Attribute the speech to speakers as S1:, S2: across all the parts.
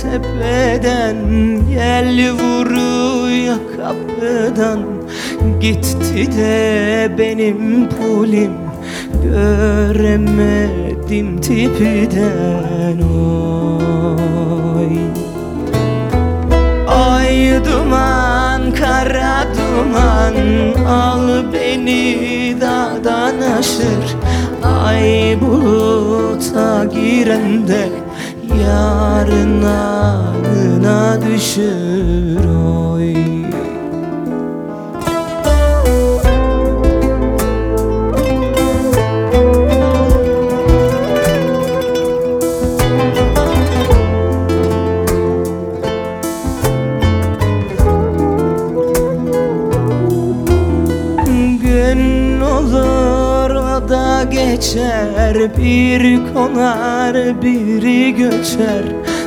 S1: tepeden, yel vuruyor kapıdan. Gitti de benim pulim, göremedim tipiden. Oy ay duman, kara duman, al beni dağdan aşır. Ay buluta girende yarın anına düşür. Oy gün olur o da geçer, bir konar biri göçer.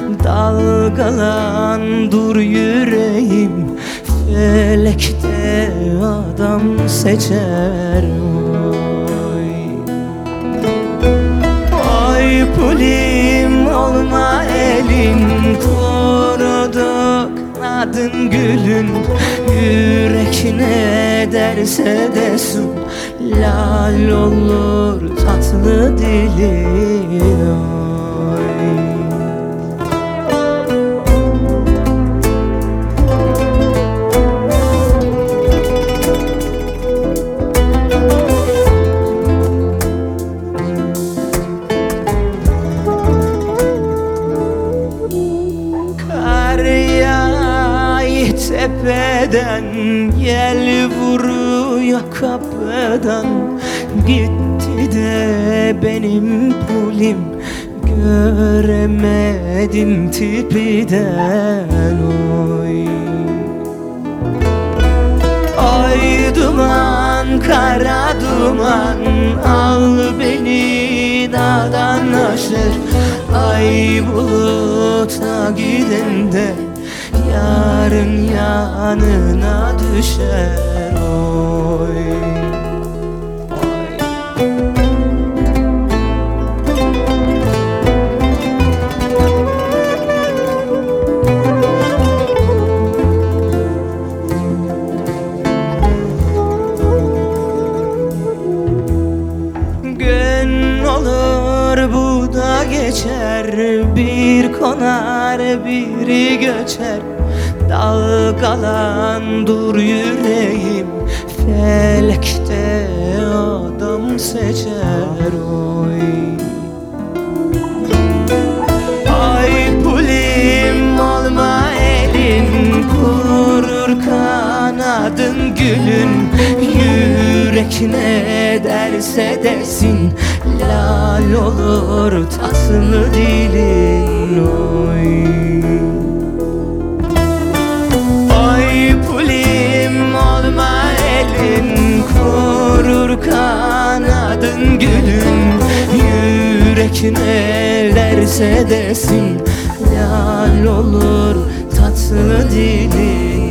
S1: Dalgalan dur yüreğim, felekte adam seçer. Oy oy pulim olma elin, kuruduk adın gülün. Yürek ne derse desin, lal olur tatlı dilin. Oy tepeden, yel vuruyor kapıdan. Gitti de benim pulim, göremedim tipiden. Oy ay duman, kara duman, al beni dağdan aşır. Ay buluta gidende yarın yanına düşer. Oy gün olur bu da geçer, bir konar biri göçer. Dalgalan dur yüreğim, felekte adam seçer. Oy ay pulim olma elin, kurur kanadın gülün. Yürek ne derse desin, lal olur tatlı dilin. Oy kurur kanadın gülün. Yürek ne derse desin, lal olur tatlı dilin.